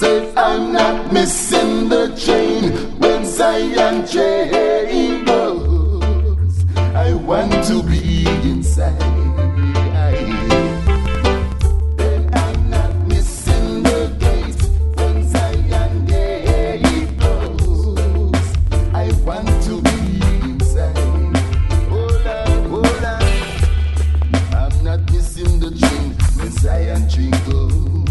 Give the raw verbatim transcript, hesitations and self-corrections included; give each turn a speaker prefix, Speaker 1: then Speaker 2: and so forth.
Speaker 1: Says I'm not missing the train when Zion train goes. I want to be inside. Then I'm not missing the gate when Zion gate close. I want to be inside. Hold on, hold on. I'm not missing the train when Zion train goes.